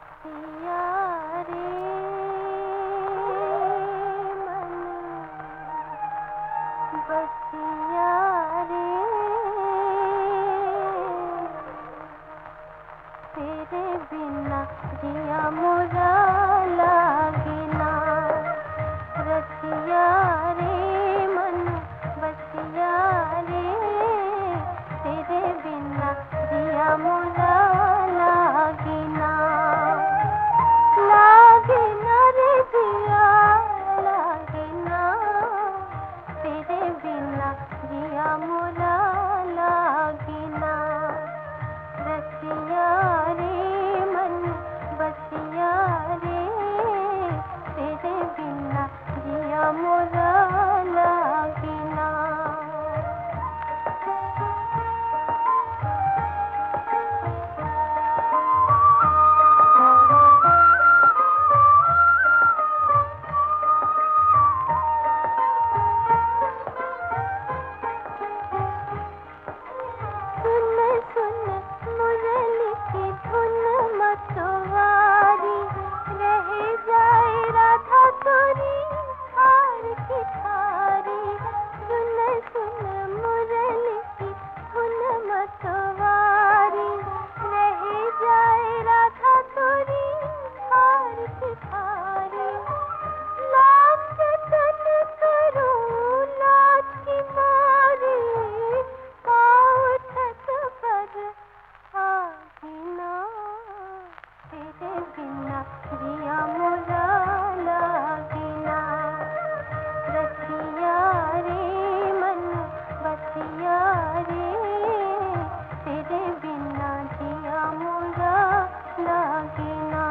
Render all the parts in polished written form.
बसिया रे मन, बसिया रे तेरे बिना जिया मोरा लागे ना। रसिया रे मन बसिया रे तेरे बिना जिया मोरा लागे ना। लागे ना रे जिया लागे ना तेरे बिना जिया मोरा लागे ना। रसिया रे मन बसिया रे तेरे बिना जिया मोरा लागे ना। जिया मोरा लागे ना। रसिया रे मन बसिया रे तेरे बिना जिया मोरा लागे ना।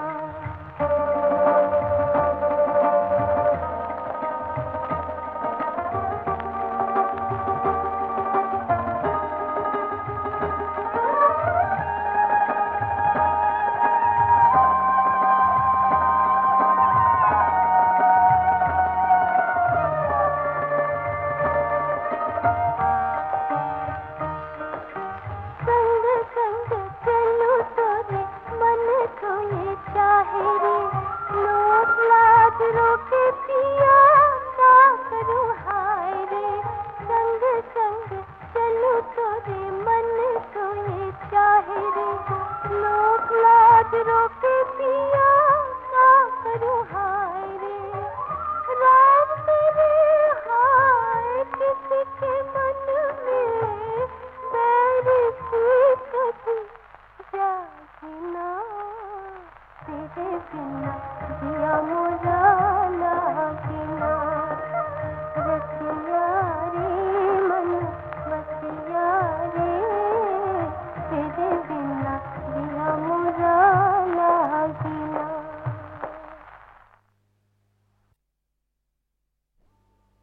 रोके पिया का करूं हाय रे। राम तेरे हाय किसी के मन में बैर की कभी जागी ना। तेरे बिना जिया मोरा